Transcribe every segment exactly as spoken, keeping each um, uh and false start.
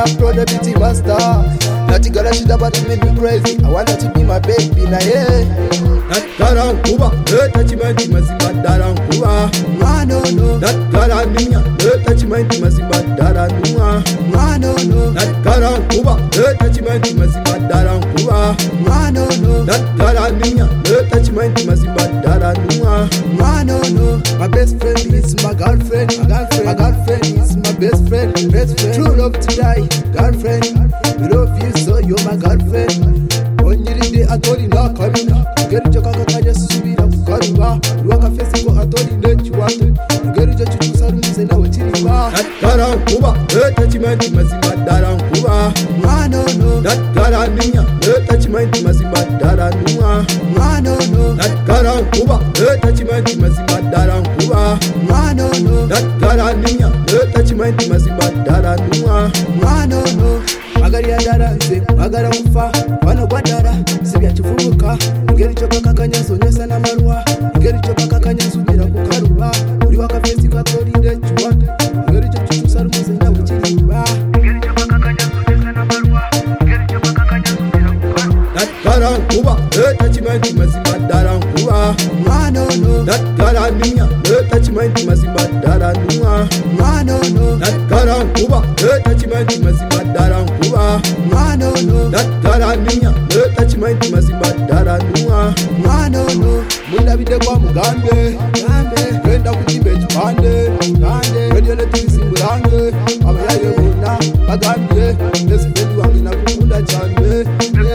na pro the beauty master. Naughty girl she about to make me crazy. I want her to be my baby na yeah. That girl Cuba, the touchment mazima daran Cuba. No no no. That girl Minya, the touchment mazima daran Cuba. No no no. That girl Cuba, the touchment mazima daran Cuba. No no no. That girl Minya, the touchment mazima daran Cuba. No no no. My best friend is my girlfriend. My girlfriend. My girlfriend is my best friend. Best friend. True love to die. Girlfriend. We love you so you're my girlfriend. When you did it, I told you not coming up. Get it, Jaka Kaya Subi, Karuba. Ruaka Festival, I told you that you want it. Get it, you Sarum, and now it's in That Garan Cuba, the touchment Mazima Daran Cuba. No, no, no. That Garan Minya, the touchment Mazima Daran Cuba. No, no, no. That Garan Cuba, the touchment Mazima Daran Cuba. No, no, no. That Garan Minya, the touchment Mazima Daran Cuba. No, no, no. Magari ya daranze, magara kufa, wano kwa dara, sibya chifubuka. Ngeri choka kakanya sonyesa na marua, ngeri choka kakanya subira kukaruba. Uri wakafesi kwa tori de chuwata, ngeri choka chusaru muzenda uchiriba. Ngeri choka kakanya sonyesa na marua, ngeri choka kakanya subira kukaruba. That Garan Cuba, the touchment mazima daran Cuba. No no no. That Garan Minya, the touchment mazima daran Cuba. No no no. That Garan Cuba, the touchment mazima daran Cuba. No no no. That Garan Minya, the touchment mazima daran Cuba. No no no. Munda bide kwa mugambe, gambe. Kwenda kuchimbe chipande, chipande. Radio letu isimbulange, abayaye bona, bagambye. Nesipendi wangu na kukunda chande.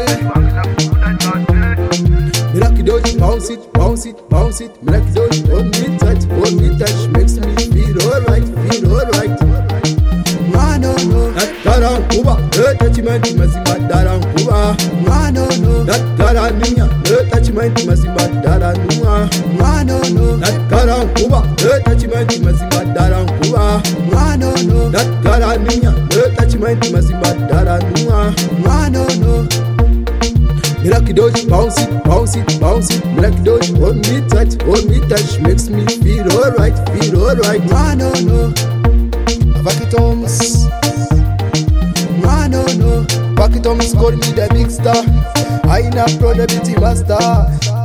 Mirakidosh, bounce it, bounce it, bounce it. Mirakidosh, hold me tight, hold me tight. Makes me feel alright, feel alright. No no no. That Garan Cuba, the touchment mazima daran Cuba. No no no. That Garan Minya, the touchment mazima daran Cuba. No no no. That Garan Cuba, the touchment mazima daran Cuba. No no no. That Garan Minya, the touchment mazima daran Cuba. No no no. Mirakidosh, bounce it, bounce it, bounce it. Mirakidosh, hold me tight, hold me tight. Makes me feel alright, feel alright. No no no. Vakitoms. No no no. Vakitoms call me the big star. I na pro the beauty master.